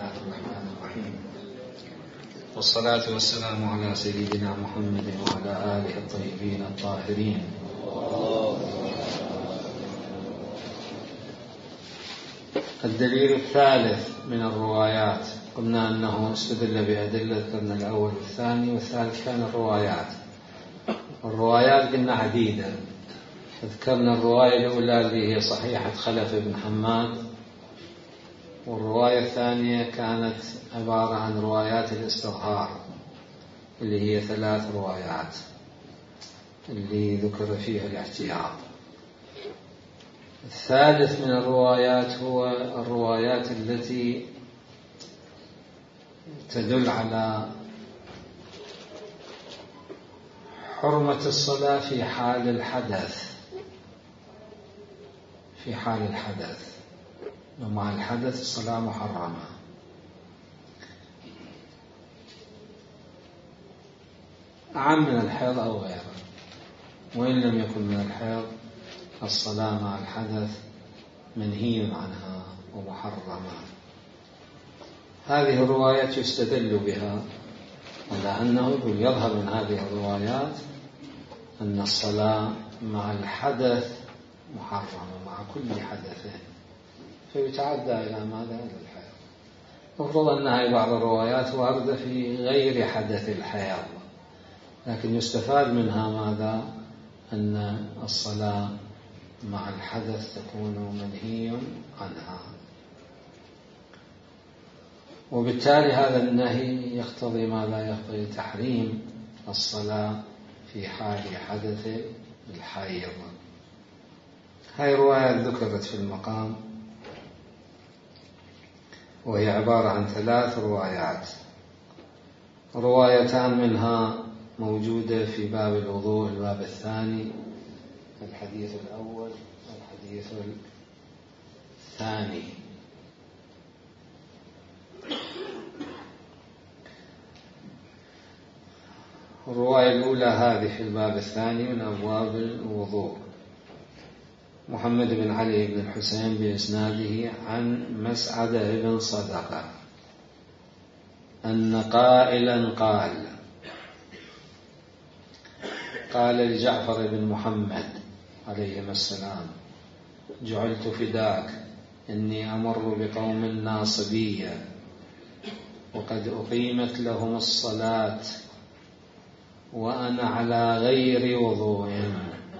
الله الرحمن الرحيم، والصلاة والسلام على سيدنا محمد وعلى آله الطيبين الطاهرين. الدليل الثالث من الروايات، قلنا أنه استدل بأدلة، ذكرنا الأول والثاني، والثالث كان الروايات قلنا عديدة. ذكرنا الرواية الأولى اللي هي صحيحة خلف بن حماد، والرواية الثانية كانت عبارة عن روايات الاستظهار اللي هي 3 روايات اللي ذكر فيها الاحتياط. الثالث من الروايات هو الروايات التي تدل على حرمة الصلاة في حال الحدث، ومع الحدث الصلاة محرمة. أعم من الحيض أو غيره، وإن لم يكن من الحيض الصلاة مع الحدث منهي عنها ومحرمة. هذه الروايات يستدل بها على أنه يظهر من هذه الروايات أن الصلاة مع الحدث محرمة مع كل حدث، فيتعدى إلى ماذا؟ إلى الحيض. المفروض أنها بعض الروايات واردة في غير حدث الحيض، لكن يستفاد منها ماذا؟ أن الصلاة مع الحدث تكون منهي عنها، وبالتالي هذا النهي يقتضي ماذا؟ يقتضي تحريم الصلاة في حال حدث الحيض. هاي رواية ذكرت في المقام، وهي عبارة عن 3 روايات. روايتان منها موجودة في باب الوضوء، الباب الثاني، الحديث الأول والحديث الثاني. الرواية الأولى هذه في الباب الثاني من أبواب الوضوء، محمد بن علي بن الحسين بإسناده عن مسعد بن صدقة أن قائلا قال لجعفر بن محمد عليهما السلام: جعلت فداك، إني أمر بقوم ناصبية وقد أقيمت لهم الصلاة وأنا على غير وضوء،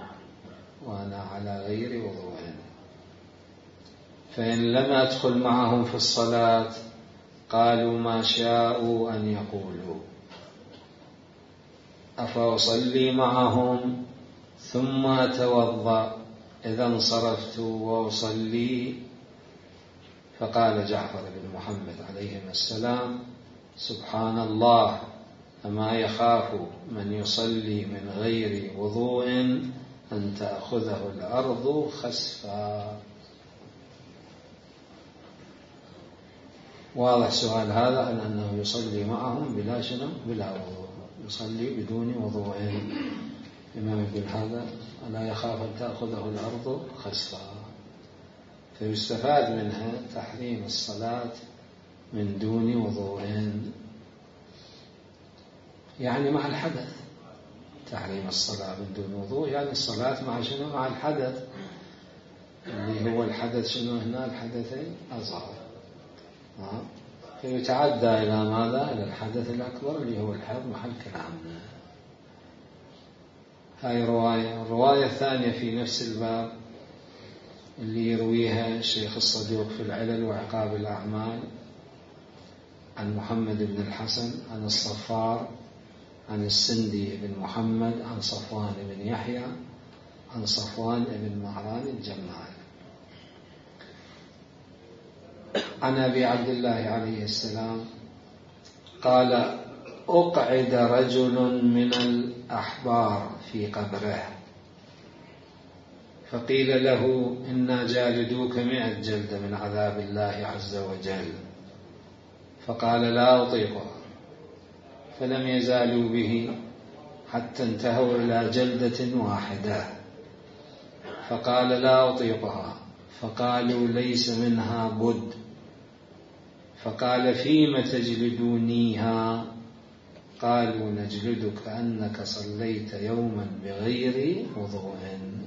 فإن لم أدخل معهم في الصلاة قالوا ما شاءوا أن يقولوا، أفأصلي معهم ثم أتوضأ إذا انصرفت وأصلي؟ فقال جعفر بن محمد عليهما السلام: سبحان الله، أما يخاف من يصلي من غير وضوء أن تأخذه الأرض خسفا. واضح سؤال هذا عن أنه يصلي معهم بلا وضوء، يصلي بدون وضوء. الإمام يقول هذا ألا يخاف أن تأخذه الأرض خسفا، فيستفاد منها تحريم الصلاة من دون وضوء، يعني مع الحدث. تحريم الصلاة من دون وضوء يعني الصلاة مع شنو؟ مع الحدث، اللي هو الحدث شنو هنا؟ الحدثين أصغر، فيتعدى إلى ماذا؟ إلى الحدث الأكبر اللي هو الحيض محل كلامنا. هاي الرواية الثانية في نفس الباب اللي يرويها الشيخ الصدوق في العلل وعقاب الأعمال عن محمد بن الحسن عن الصفار عن السندي بن محمد عن صفوان بن يحيى عن صفوان بن مهران الجمال عن أبي عبد الله عليه السلام قال: أقعد رجل من الأحبار في قبره، فقيل له: إنا جالدوك 100 جلدة من عذاب الله عز وجل. فقال: لا أطيقها. فلم يزالوا به حتى انتهوا إلى جلدة واحدة، فقال: لا أطيقها. فقالوا: ليس منها بد. فقال فيم تجلدونيها؟ قالوا نجلدك أنك صليت يوما بغير وضوء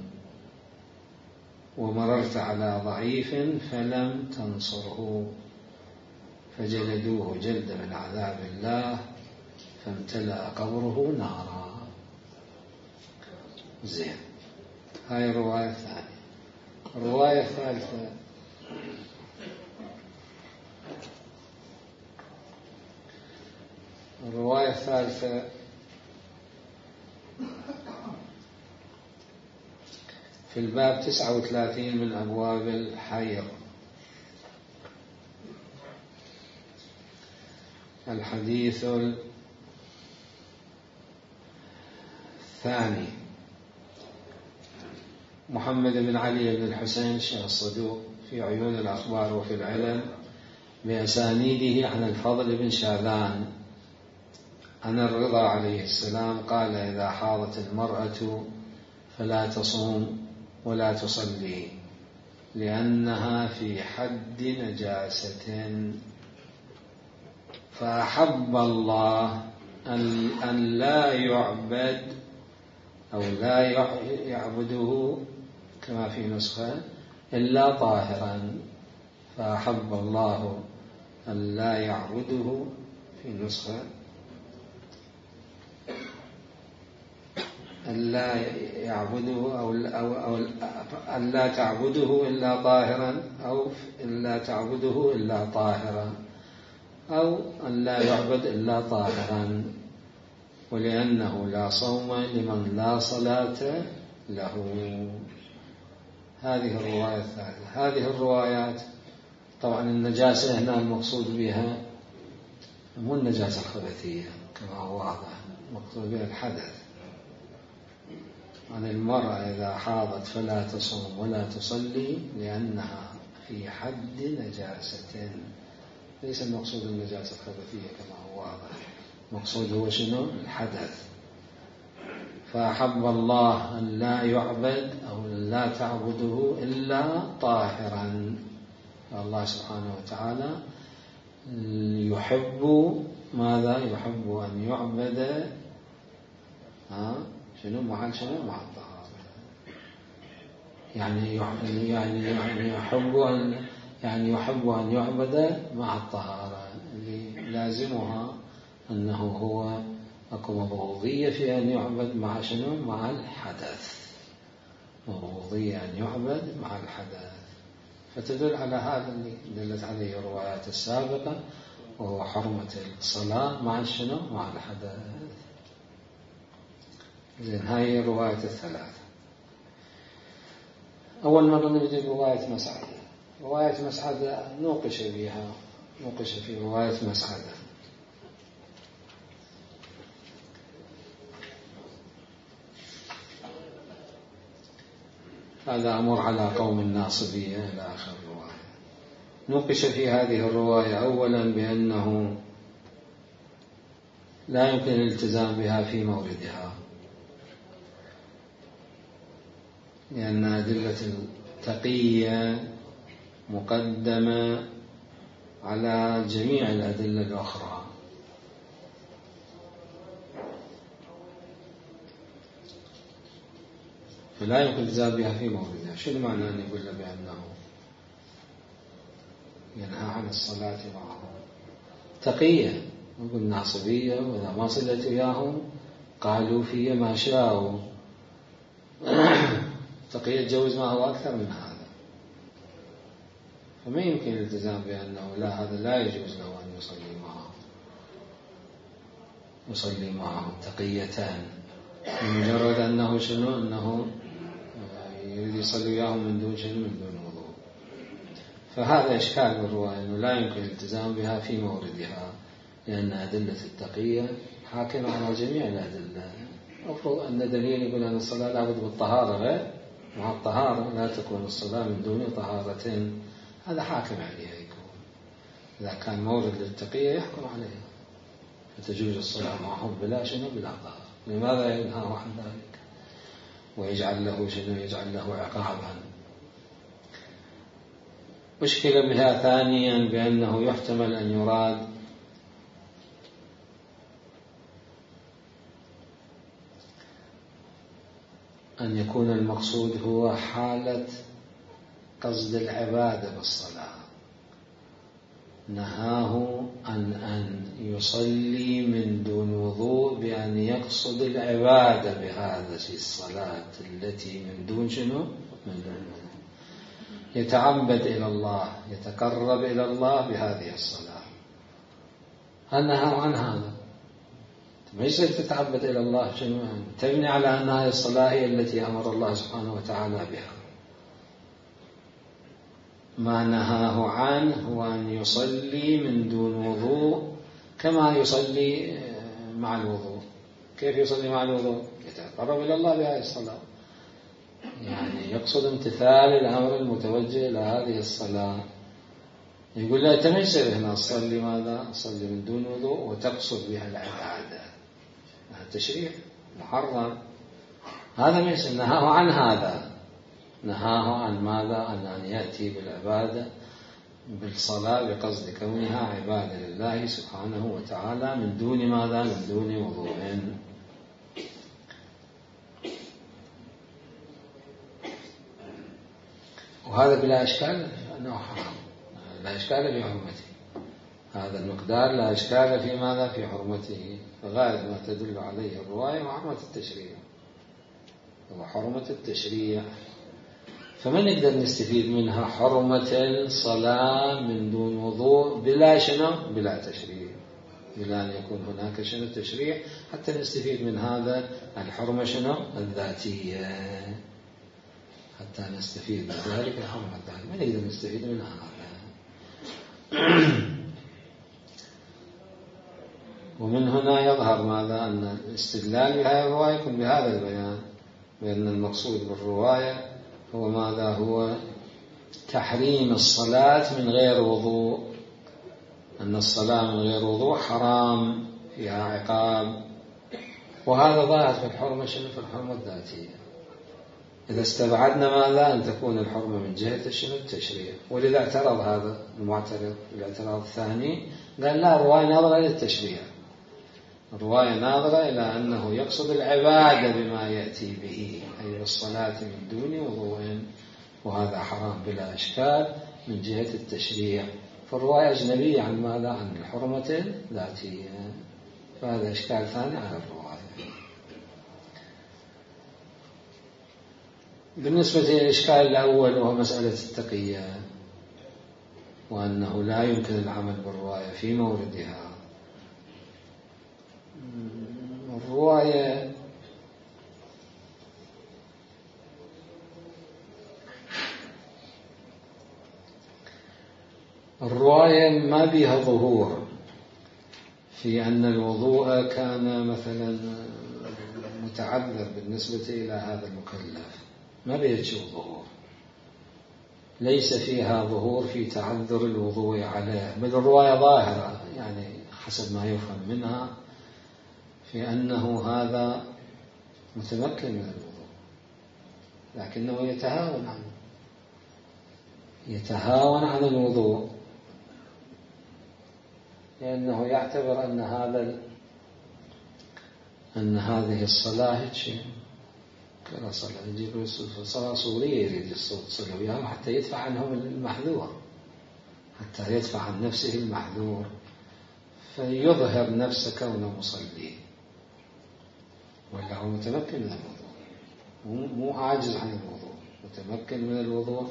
ومررت على ضعيف فلم تنصره، فجلدوه جلد من عذاب الله فامتلأ قبره نارا. زين، هاي الرواية الثانية. الرواية الثالثة في الباب 39 من أبواب الحيض. الحديث الثاني: محمد بن علي بن الحسين الشيخ الصدوق في عيون الأخبار وفي العلل بأسانيده عن الفضل بن شاذان عن الرضا عليه السلام قال: إذا حاضت المرأة فلا تصوم ولا تصلي لأنها في حد نجاسة، فأحب الله أن لا يعبد أو لا يعبده كما في نسخة إلا طاهرا. فأحب الله أن لا يعبده في نسخة أن لا يعبده أو أن لا تعبده إلا طاهرا، أو أن لا تعبده إلا طاهرا، أو أن لا يعبد إلا طاهرا، ولأنه لا صوم لمن لا صلاة له. هذه الرواية الثالثة. هذه الروايات طبعا النجاسة هنا المقصود بها مو النجاسة الخبثية كما هو واضح، المقصود بها الحدث. عن المرأة إذا حاضت فلا تصوم ولا تصلي لأنها في حد نجاسة، ليس المقصود النجاسة الخبثية كما هو واضح، المقصود هو شنو؟ الحدث. فأحب الله أن لا يعبد أو لا تعبده إلا طاهرا. الله سبحانه وتعالى يحب ماذا؟ يحب أن يعبد شنو؟ مع الطهارة. يعني يحب أن يعبد مع الطهارة، اللي لازمها أنه هو أكو مبغوضية في أن يعبد مع شنو؟ مع الحدث. مبغوضية أن يعبد مع الحدث، فتدل على هذا اللي دلت عليه الروايات السابقة، وهو حرمة الصلاة مع شنو؟ مع الحدث. زين، هاي الرواية الثلاثة. أول مرة نجد رواية مسعدة. رواية مسعدة نوقش في رواية مسعدة. هذا أمر على قوم الناصبية إلى آخر الرواية. نوقش في هذه الرواية أولا بأنه لا يمكن الالتزام بها في موردها، لأن أدلة التقية مقدمة على جميع الأدلة الأخرى. فلا يمكن الالتزام بها في موردها. شنو معنى أن يقول بأنه ينهى عن الصلاة معه؟ تقية، نقول ناصبية، وإذا ما صلت إياهم قالوا في ما شاءوا. تقية تجوز ما هو أكثر من هذا، فما يمكن الالتزام بأنه لا، هذا لا يجوز له أن يصلي معهم تقيتان بمجرد أنه شنو؟ أنه يريد يصلي وياهم من دون شنو؟ من دون وضوء. فهذا إشكال بالرواية، أنه لا يمكن الالتزام بها في موردها، لأن أدلة التقية حاكمة على جميع الأدلة. المفروض أن دليل يقول أن الصلاة لابد بالطهارة، غير مع الطهارة لا تكون الصلاة من دون طهارة، هذا حاكم عليها يكون. إذا كان مورد للتقية يحكم عليها، فتجوز الصلاة معهم بلا شنو؟ بلا طهارة. لماذا ينهى عن ذلك ويجعل له شنو؟ يجعل له عقابا؟ أشكل بها ثانيا بأنه يحتمل أن يراد أن يكون المقصود هو حالة قصد العبادة بالصلاة، نهاه عن أن يصلي من دون وضوء بأن يقصد العبادة بهذه الصلاة التي من دون شنو؟ من دون وضوء، يتعبد إلى الله، يتقرب إلى الله بهذه الصلاة. نهاه عن هذا. ما يصير تتعبد إلى الله شنو؟ تبني على أن هذه الصلاة هي التي أمر الله سبحانه وتعالى بها. ما نهاه عنه هو أن يصلي من دون وضوء كما يصلي مع الوضوء. كيف يصلي مع الوضوء؟ يتقرب إلى الله بهذه الصلاة، يعني يقصد امتثال الأمر المتوجه إلى هذه الصلاة. يقول لا أنت ما يصير هنا تصلي ماذا؟ تصلي من دون وضوء وتقصد بها العبادة، هذا تشريع محرم، هذا ما يصير. نهاه عن هذا، نهاه عن ماذا؟ عن أن يأتي بالعبادة بالصلاة بقصد كونها عبادة لله سبحانه وتعالى من دون ماذا؟ من دون وضوء. وهذا بلا إشكال أنه حرام، لا إشكال في حرمته، هذا المقدار لا إشكال في ماذا؟ في حرمته. فغالب ما تدل عليه الرواية وحرمة التشريع، وحرمة التشريع. فما نقدر نستفيد منها حرمة الصلاة من دون وضوء بلا شنو؟ بلا تشريع، بلا أن يكون هناك شنو؟ تشريع، حتى نستفيد من هذا الحرمة شنو؟ الذاتية، حتى نستفيد من ذلك الحرمة الذاتية، ما نقدر نستفيد منها هذا. ومن هنا يظهر ماذا؟ أن الاستدلال بهذه الرواية يكون بهذا البيان، بأن المقصود بالرواية هو ماذا؟ هو تحريم الصلاة من غير وضوء، أن الصلاة من غير وضوء حرام، فيها عقاب. وهذا ظاهر في الحرمة شنو؟ في الحرمة الذاتية. إذا استبعدنا ماذا؟ أن تكون الحرمة من جهة شنو؟ التشريع. ولذا اعترض هذا المعترض الاعتراض الثاني، قال لا، الرواية ناظرة إلى التشريع، الرواية ناظرة إلى أنه يقصد العبادة بما يأتي به، أي الصلاة من دون وضوء، وهذا حرام بلا إشكال من جهة التشريع. فالرواية أجنبية عن ماذا؟ عن الحرمة الذاتية، فهذا إشكال ثاني على الرواية. بالنسبة للإشكال الأول وهو مسألة التقية، وأنه لا يمكن العمل بالرواية في موردها. الرواية ما بها ظهور في أن الوضوء كان مثلا متعذر بالنسبة إلى هذا المكلف، ما بها ظهور، ليس فيها ظهور في تعذر الوضوء عليه، بل الرواية ظاهرة يعني حسب ما يفهم منها في أنه هذا متمكن من الوضوء، لكنه يتهاون عن الوضوء، لأنه يعتبر أن هذه الصلاة شيء كلا صلاة، يجيب صلاة صورية يريد يصلي وياهم حتى يدفع عنهم المحذور، حتى يدفع عن نفسه المحذور، فيظهر نفسه كونه مصلي، ولا هو متمكن من الوضوء، مو عاجز عن الوضوء، متمكن من الوضوء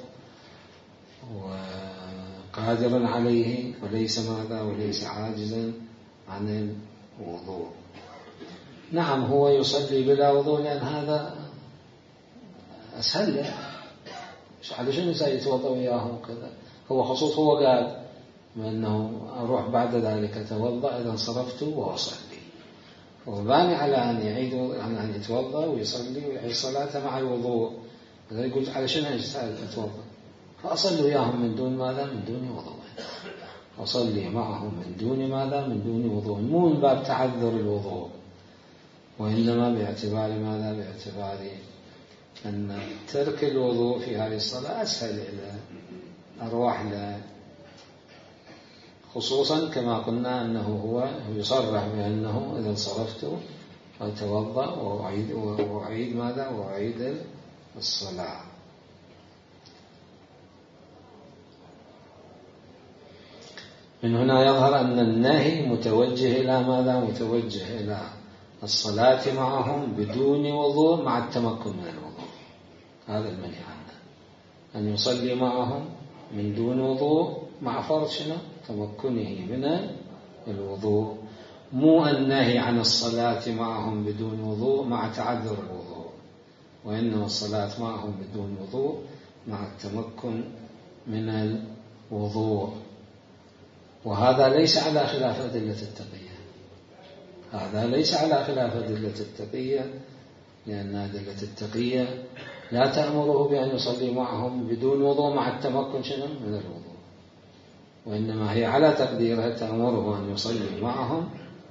وقادر عليه، وليس ماذا؟ وليس عاجزا عن الوضوء. نعم هو يصلي بلا وضوء لأن هذا أسهل له، على شنو سيتوضأ وياهم كذا، هو خصوص هو قال أنه أروح بعد ذلك أتوضأ إذا انصرفت وأصلي، هو باني على أن يعيد عن أن يتوضأ ويصلي ويعيد صلاته مع الوضوء، إذا يقول على شنو أتوضأ؟ فأصلي وياهم من دون ماذا؟ من دون وضوء، أصلي معهم من دون ماذا؟ من دون وضوء، مو من باب تعذر الوضوء، وإنما باعتبار ماذا؟ باعتبار أن ترك الوضوء في هذه الصلاة أسهل الأرواح لا، خصوصا كما قلنا أنه هو يصرح بأنه إذا انصرفت أتوضأ وأعيد ماذا؟ وأعيد الصلاة. من هنا يظهر أن النهي متوجه إلى ماذا؟ متوجه إلى الصلاة معهم بدون وضوء مع التمكن من الوضوء. هذا المنهي عنه، أن يصلي معهم من دون وضوء مع فرض شنو؟ تمكنه من الوضوء، مو النهي عن الصلاة معهم بدون وضوء مع تعذر الوضوء، وإنما الصلاة معهم بدون وضوء مع التمكن من الوضوء. وهذا ليس على خلاف أدلة التقية، هذا ليس على خلاف أدلة التقية، لأن أدلة التقية لا تأمره بأن يصلي معهم بدون وضوء مع التمكن شنو؟ من الوضوء، وإنما هي على تقديرها تأمره أن يصلي معهم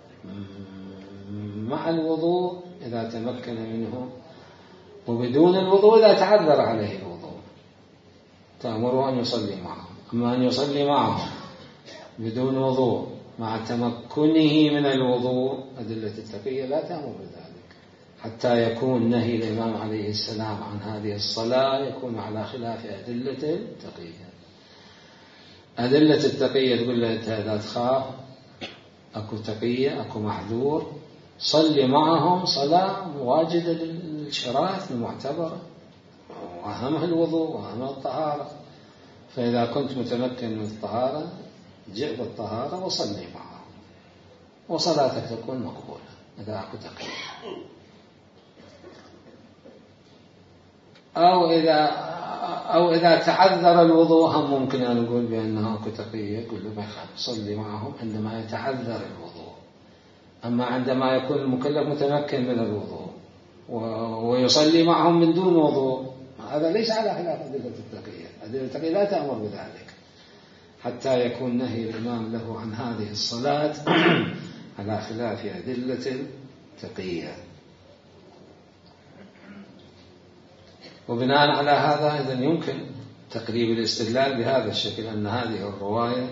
مع الوضوء إذا تمكن منه، وبدون الوضوء إذا تعذر عليه الوضوء تأمره أن يصلي معهم. أما أن يصلي معهم بدون وضوء مع تمكنه من الوضوء، أدلة التقية لا تأمر بذلك، حتى يكون نهي الإمام عليه السلام عن هذه الصلاة يكون على خلاف أدلة التقية. أدلة التقية تقول له أنت إذا تخاف أكو تقية أكو محذور صلي معهم صلاة واجدة للشرائط المعتبرة، وأهمها الوضوء وأهمها الطهارة. فإذا كنت متمكن من الطهارة جئ بالطهارة وصلي معهم، وصلاتك تكون مقبولة إذا أكو تقية. أو إذا تعذر الوضوء هم ممكن أن نقول بأنه أكو تقية، يقول له ما يخالف صلي معهم عندما يتعذر الوضوء. أما عندما يكون المكلف متمكن من الوضوء ويصلي معهم من دون وضوء، هذا ليس على خلاف أدلة التقية. أدلة التقية لا تأمر بذلك، حتى يكون نهي الإمام له عن هذه الصلاة على خلاف أدلة التقية. وبناء على هذا إذن يمكن تقريب الاستدلال بهذا الشكل، أن هذه الرواية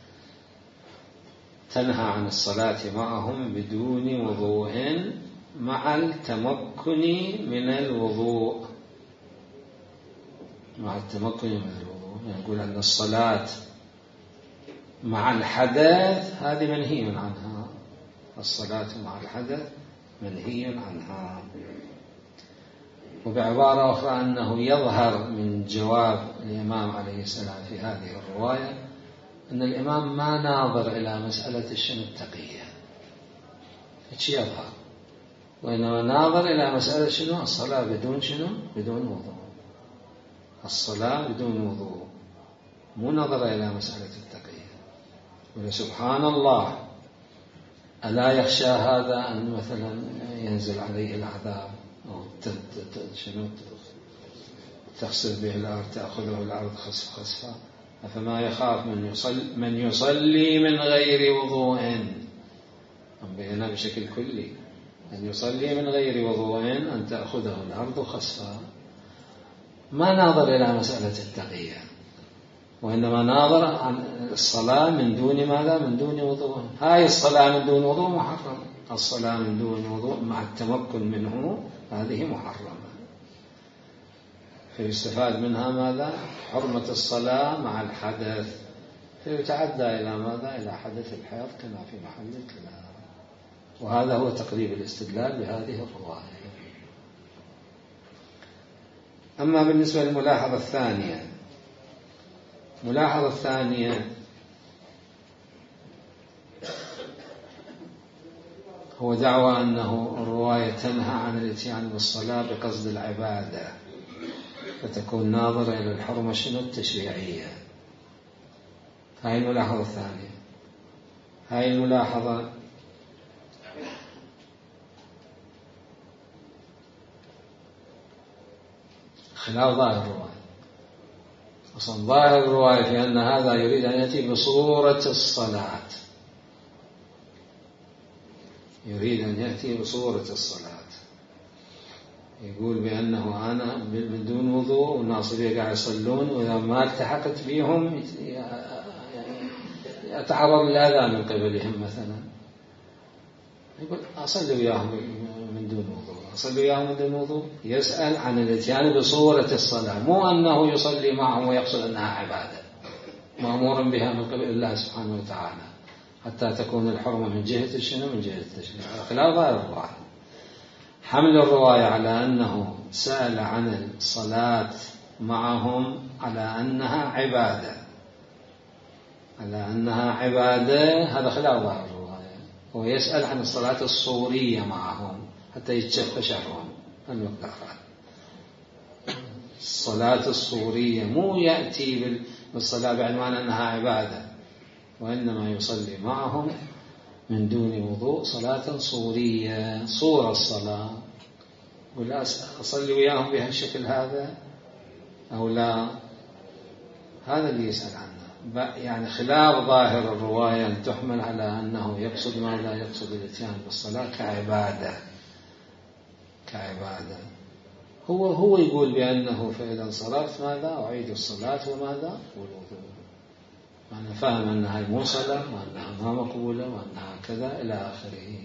تنهى عن الصلاة معهم بدون وضوء مع التمكن من الوضوء، مع التمكن من الوضوء. يعني يقول أن الصلاة مع الحدث هذه منهي عنها، الصلاة مع الحدث منهي عنها. وبعبارة أخرى أنه يظهر من جواب الإمام عليه السلام في هذه الرواية أن الإمام ما ناظر إلى مسألة شنو التقية، هيك يظهر، وإنما ناظر إلى مسألة شنو الصلاة بدون شنو؟ بدون وضوء، الصلاة بدون وضوء، مو نظر إلى مسألة التقية. سبحان الله، ألا يخشى هذا أن مثلا ينزل عليه العذاب أو شنو تخسر به الأرض، تأخذه الأرض خسفا، فما يخاف من يصلي من غير وضوء، أنبينا بشكل كلي أن يصلي من غير وضوء أن تأخذه الأرض خسفا. ما ناظر إلى مسألة التقية، وإنما ناظر عن الصلاة من دون ماذا؟ من دون وضوء. هاي الصلاة من دون وضوء محرمة، الصلاة من دون وضوء مع التمكن منه هذه محرمة. فيستفاد منها ماذا؟ حرمة الصلاة مع الحدث، فيتعدى إلى ماذا؟ إلى حدث الحيض كما في محل الكلام. وهذا هو تقريب الاستدلال بهذه الرواية. أما بالنسبة للملاحظة الثانية، الملاحظة الثانية هو دعوى أنه الرواية تنهى عن الاتيان بالصلاة بقصد العبادة، فتكون ناظرة إلى الحرمة شنو التشريعية. هاي الملاحظة الثانية. هاي الملاحظة خلاف ظاهر الرواية. أصلا ظاهر الرواية في أن هذا يريد أن يأتي بصورة الصلاة، يريد أن يأتي بصورة الصلاة، يقول بأنه أنا من دون وضوء والناصبية قاعد يصلون، وإذا ما التحقت بهم يتعرض للأذى من قبلهم مثلا، يقول أصلي وياهم من دون وضوء، أصلي وياهم من دون وضوء. يسأل عن الاتيان بصورة الصلاة، مو أنه يصلي معهم ويقصد أنها عبادة مأمور بها من قبل الله سبحانه وتعالى، حتى تكون الحرمة من جهة الشنو؟ من جهة التشريع، خلاف ظاهر الرواية. حمل الرواية على أنه سأل عن الصلاة معهم على أنها عبادة، على أنها عبادة، هذا خلاف ظاهر الرواية. هو يسأل عن الصلاة الصورية معهم حتى يتشف شرهم المقدار. الصلاة الصورية مو يأتي بالصلاة بعنوان أنها عبادة، وإنما يصلي معهم من دون وضوء صلاة صورية، صورة الصلاة. يقول أصلي وياهم بهالشكل هذا أو لا؟ هذا اللي يسأل عنه. يعني خلاف ظاهر الرواية أن تحمل على أنه يقصد ما لا يقصد الاتيان بالصلاة كعبادة. هو يقول بأنه فإذا صرفت ماذا؟ أعيد الصلاة وماذا؟ والوضوء. أنا فاهم أنها مو صلاة وأنها ما مقبولة وأنها كذا إلى آخره.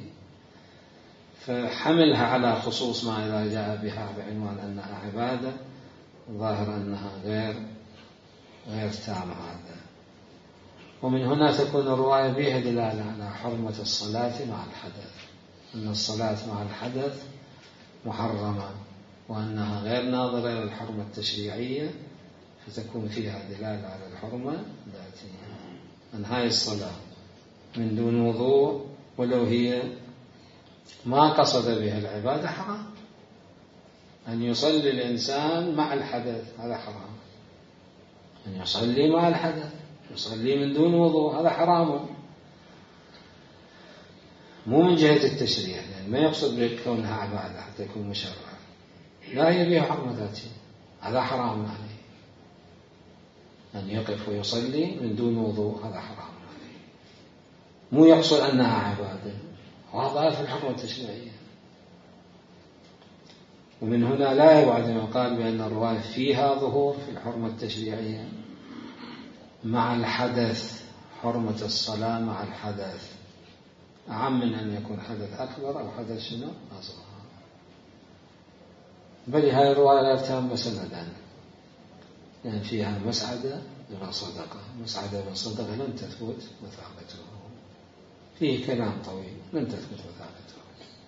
فحملها على خصوص ما إذا جاء بها بعنوان أنها عبادة، ظاهر أنها غير تامة هذا. ومن هنا تكون الرواية بها دلالة على حرمة الصلاة مع الحدث، أن الصلاة مع الحدث محرمة، وأنها غير ناظرة إلى الحرمة التشريعية، فتكون فيها دلالة على الحرمة ذاتية. أن هاي الصلاة من دون وضوء ولو هي ما قصد بها العبادة حرام. أن يصلي الإنسان مع الحدث هذا حرام، أن يصلي مع الحدث، يصلي من دون وضوء هذا حرام، مو من جهة التشريع، يعني ما يقصد بكونها عبادة حتى يكون مشرع، لا هي بها حرمة ذاتية، هذا حرام عليه. أن يقف ويصلي من دون وضوء هذا حرام عليه، مو يقصد أنها عبادة، وهذا في الحرمة التشريعية. ومن هنا لا يبعد ما قال بأن الرواية فيها ظهور في الحرمة التشريعية مع الحدث، حرمة الصلاة مع الحدث أعم من أن يكون حدث أكبر أو حدث شنو أصغر. بل هذه الرواية لا تهم سندا، يعني فيها مسعدة بن صدقة، مسعدة بن صدقة لم تثبت وثاقته، فيه كلام طويل لم تثبت وثاقته.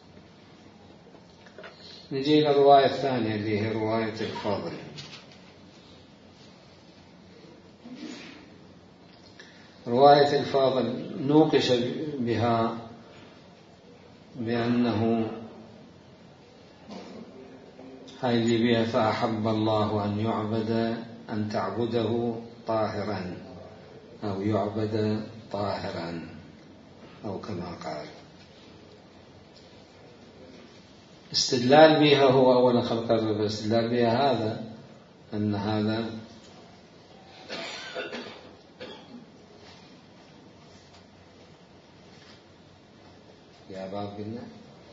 نجي إلى الرواية الثانية اللي هي رواية الفاضل. رواية الفاضل نوقش بها بأنه هاي اللي بها فأحب الله أن يعبد، أن تعبده طاهرا أو يعبد طاهرا أو كما قال. استدلال بها هو أولا خلق الاستدلال بها هذا أن هذا يا باب قلنا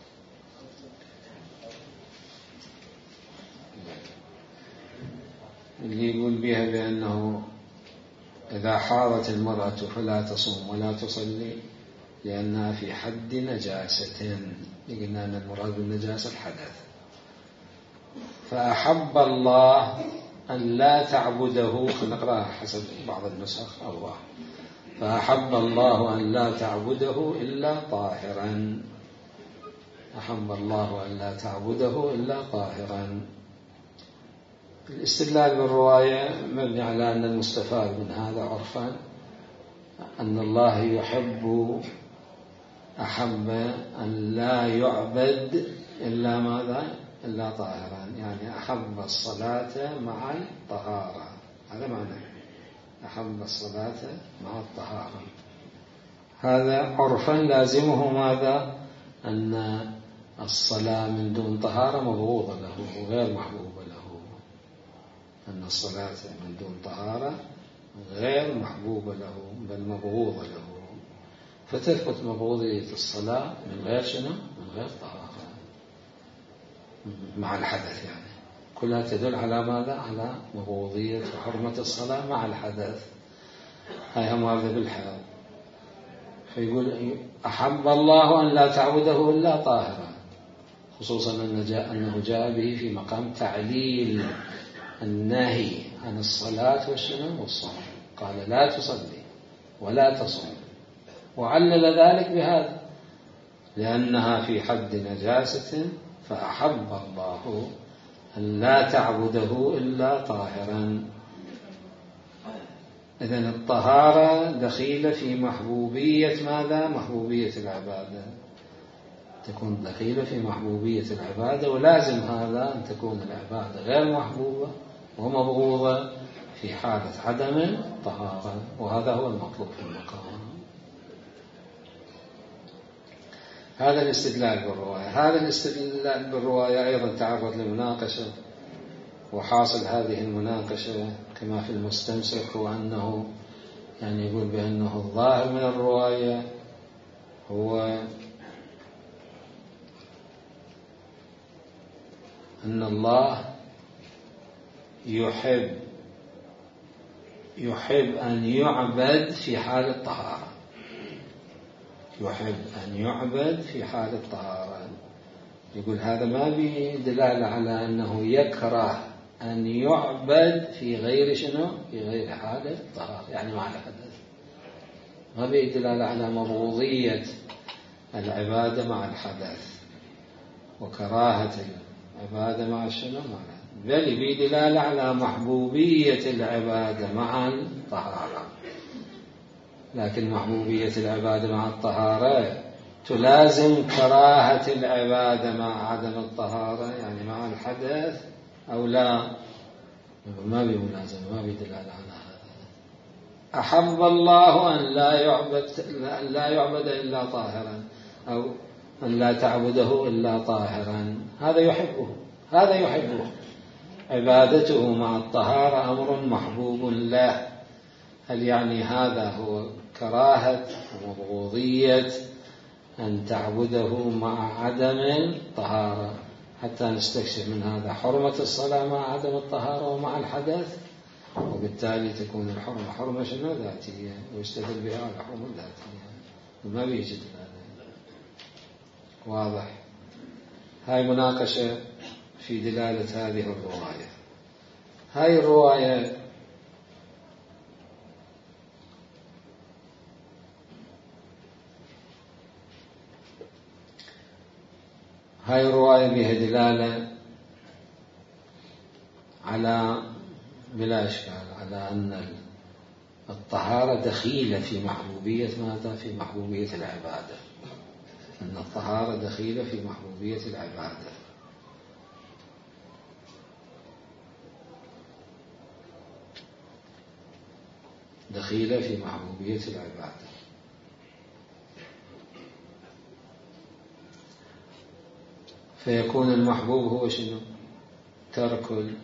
اللي يقول بها بأنه إذا حاضت المرأة فلا تصوم ولا تصلي لأنها في حد نجاسة. قلنا أن المراد بالنجاسة الحدث. فأحب الله أن لا تعبده، نقرأها حسب بعض النسخ الله، فأحب الله أن لا تعبده إلا طاهرا. أحب الله أن لا تعبده إلا طاهرا. الاستدلال بالرواية مبني على أن المستفاد من هذا عرفا أن الله يحب، أحب أن لا يعبد إلا ماذا؟ إلا طاهرا، يعني أحب الصلاة مع الطهارة، هذا معنى أحب الصلاة مع الطهارة. هذا عرفا لازمه ماذا؟ أن الصلاة من دون طهارة مبغوضة له وغير محبوبة له، أن الصلاة من دون طهارة غير محبوبة له بل مبغوضة له، فتثبت مبغوضية الصلاة من غير شنو؟ من غير طهارة. مع الحدث يعني كلها تدل على ماذا؟ على مبغوضية وحرمة الصلاة مع الحدث. هاي هم هذا بالحيض. فيقول أحب الله أن لا تعبده إلا طاهرا، خصوصا أنه جاء به في مقام تعليل النهي عن الصلاة والصوم، قال لا تصلي ولا تصوم، وعلل ذلك بهذا لأنها في حد نجاسة، فأحب الله أن لا تعبده إلا طاهرا. إذن الطهارة دخيلة في محبوبية ماذا؟ محبوبية العبادة، تكون دخيلة في محبوبية العبادة، ولازم هذا أن تكون العبادة غير محبوبة ومبغوضة في حالة عدم الطهارة، وهذا هو المطلوب في المقام. هذا الاستدلال بالرواية. هذا الاستدلال بالرواية أيضا تعرض لمناقشة، وحاصل هذه المناقشة كما في المستمسك هو أنه يعني يقول بأنه الظاهر من الرواية هو أن الله يحب أن يعبد في حال الطهارة، يحب أن يعبد في حال الطهارة. يقول هذا ما بدلالة على أنه يكره أن يعبد في غير في غير حالة الطهارة، يعني مع الحدث. ما بدلالة على مبغوضية العبادة مع الحدث وكراهة العبادة مع مع بل بدلالة على محبوبية العبادة مع الطهارة. لكن محبوبية العبادة مع الطهارة تلازم كراهة العبادة مع عدم الطهارة، يعني مع الحدث أو لا؟ ما بملازمة، ما بدلالة على هذا. أحب الله أن لا يعبد إلا طاهرا، أو أن لا تعبده إلا طاهرا، هذا يحبه. عبادته مع الطهارة أمر محبوب له. هل يعني هذا هو كراهة ومبغوضية أن تعبده مع عدم الطهارة؟ حتى نستكشف من هذا حرمة الصلاة مع عدم الطهارة ومع الحدث، وبالتالي تكون الحرمة حرمة ذاتية ويستدل بها على حرمة ذاتية، ما بيجد هذا. واضح؟ هاي مناقشة في دلالة هذه الرواية. هاي الرواية بها دلالة على بلا إشكال على أن الطهارة دخيلة في محبوبية ماذا؟ في محبوبية العبادة. أن الطهارة دخيلة في محبوبية العبادة. دخيلة في محبوبية العبادة. فيكون المحبوب هو شنو؟ ترك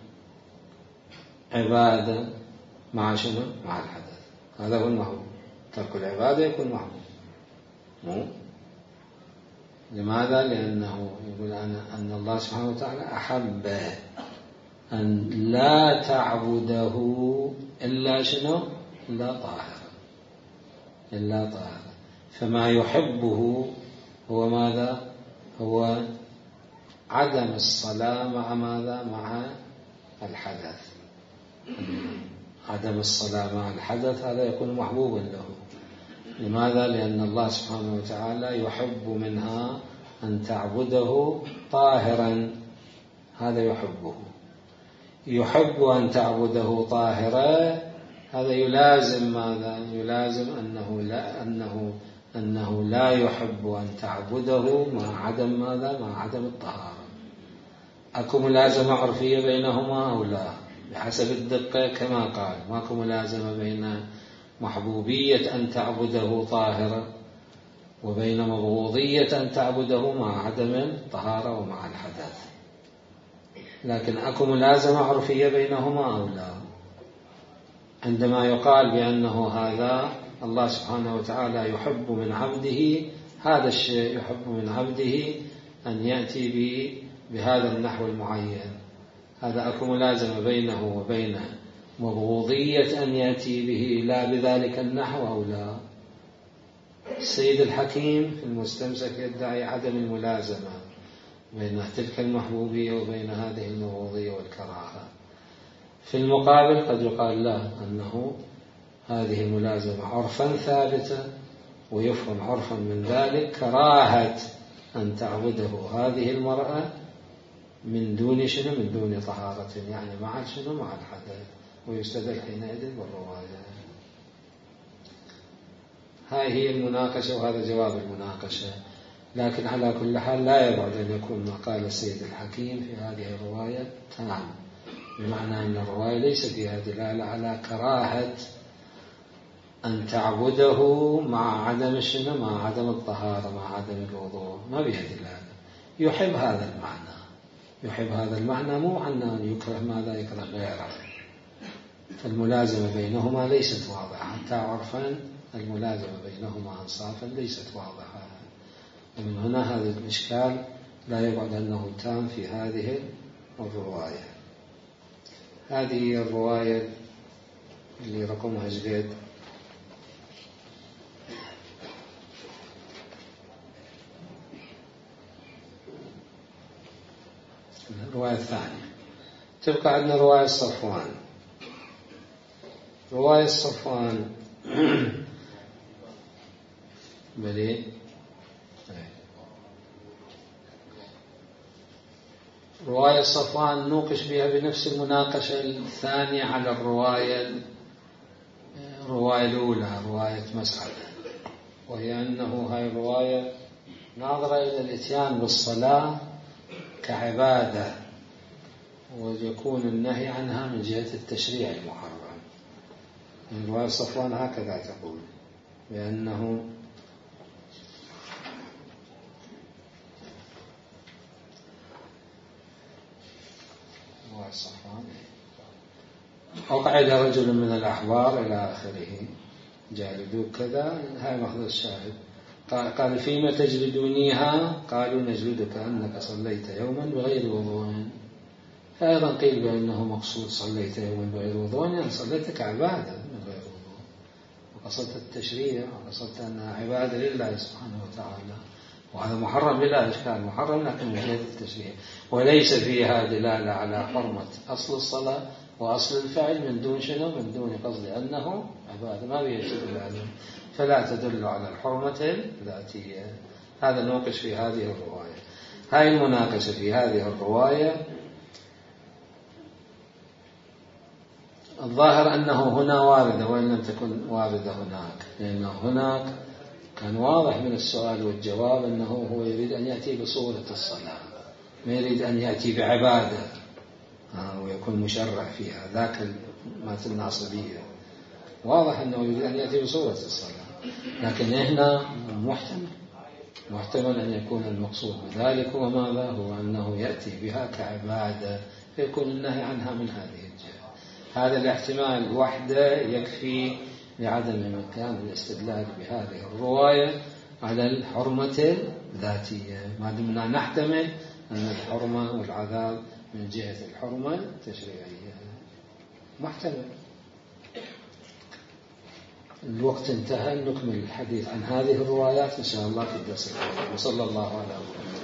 العبادة مع شنو؟ مع الحدث. هذا هو المحبوب. ترك العبادة يكون محبوب. لماذا؟ لأنه يقول أن الله سبحانه وتعالى أحب أن لا تعبده إلا شنو؟ إلا طاهرا. فما يحبه هو ماذا؟ هو عدم الصلاة مع ماذا؟ مع الحدث. عدم الصلاة مع الحدث هذا يكون محبوبا له. لماذا؟ لأن الله سبحانه وتعالى يحب منها أن تعبده طاهرا، هذا يحب أن تعبده طاهرا. هذا يلازم ماذا؟ يلازم أنه لا يحب أن تعبده مع عدم ماذا؟ مع عدم الطهارة. أكو ملازمة عرفية بينهما أو لا؟ بحسب الدقة كما قال، ماكو ملازمة بين محبوبية أن تعبده طاهرا وبين مبغوضية أن تعبده مع عدم الطهارة ومع الحدث. لكن أكو ملازمة عرفية بينهما أو لا؟ عندما يقال بأنه هذا الله سبحانه وتعالى يحب من عبده هذا الشيء، يحب من عبده أن يأتي بهذا النحو المعين، هذا أكو ملازمة بينه وبين مبغوضية أن يأتي به لا بذلك النحو أو لا. السيد الحكيم في المستمسك يدعي عدم الملازمة بين تلك المحبوبية وبين هذه المبغوضية والكراهة. في المقابل قد يقال له أنه هذه الملازمة عرفا ثابتة، ويفهم عرفا من ذلك كراهة أن تعبده هذه المرأة من دون شنو؟ من دون طهارة، يعني مع شنو؟ مع الحدث، ويستدل حينئذ بالرواية. هاي هي المناقشة وهذا جواب المناقشة. لكن على كل حال لا يبعد أن يكون ما قال السيد الحكيم في هذه الرواية تام، بمعنى أن الرواية ليس فيها دلالة على كراهة أن تعبده مع عدم الشنو؟ مع عدم الطهارة، مع عدم الوضوء، ما بها دلالة. يحب هذا المعنى، يحب هذا المعنى، مو أن يكره ما لا يكره غيره. فالملازمة بينهما ليست واضحة، حتى عرفا الملازمة بينهما أنصافا ليست واضحة. ومن هنا هذا الإشكال لا يبعد أنه تام في هذه الرواية. هذه الرواية اللي رقمها جديد الرواية الثانية. تبقى عندنا رواية صفوان. رواية صفوان بلي رواية صفوان نوقش بها بنفس المناقشة الثانية على الرواية الأولى، رواية مسعد، وهي أنه هاي الرواية ناظرة إلى الإتيان بالصلاة كعبادة، ويكون النهي عنها من جهة التشريع المحرم. رواية صفوان هكذا تقول، بأنه أقعد رجل من الأحبار إلى آخره، جالدوك كذا، هاي مأخذ الشاهد. قال فيما تجلدونيها؟ قالوا نجلدك أنك صليت يوما بغير وضوء. فأيضا قيل بأنه مقصود صليت يوما بغير وضوء، يعني صليت كعبادة من غير وضوء، وقصدت التشريع، وقصدت أنها عبادة لله سبحانه وتعالى، وهذا محرم بلا إشكال، محرم لكن من جهة التشريع، وليس فيها دلالة على حرمة أصل الصلاة وأصل الفعل من دون شنو؟ من دون قصد أنه عبادة، ما بيجب عليه، فلا تدل على الحرمة الذاتية. هذا نوقش في هذه الرواية. هاي المناقشة في هذه الرواية الظاهر أنه هنا واردة وإن لم تكن واردة هناك، لأنه هناك كان واضح من السؤال والجواب أنه هو يريد أن يأتي بصورة الصلاة، ما يريد أن يأتي بعبادة ويكون مشرع فيها، ذاك مات الناصبية. واضح أنه يريد أن يأتي بصورة الصلاة، لكن هنا محتمل أن يكون المقصود بذلك وماذا هو أنه يأتي بها كعبادة، فيكون النهي عنها من هذه الجهة. هذا الاحتمال وحده يكفي لعدم إمكان الاستدلال بهذه الرواية على الحرمة الذاتية، ما دمنا نحتمل أن الحرمة والعذاب من جهة الحرمة التشريعية. محتمل. الوقت انتهى، نكمل الحديث عن هذه الروايات إن شاء الله في الدرس القادم. وصلى الله على محمد.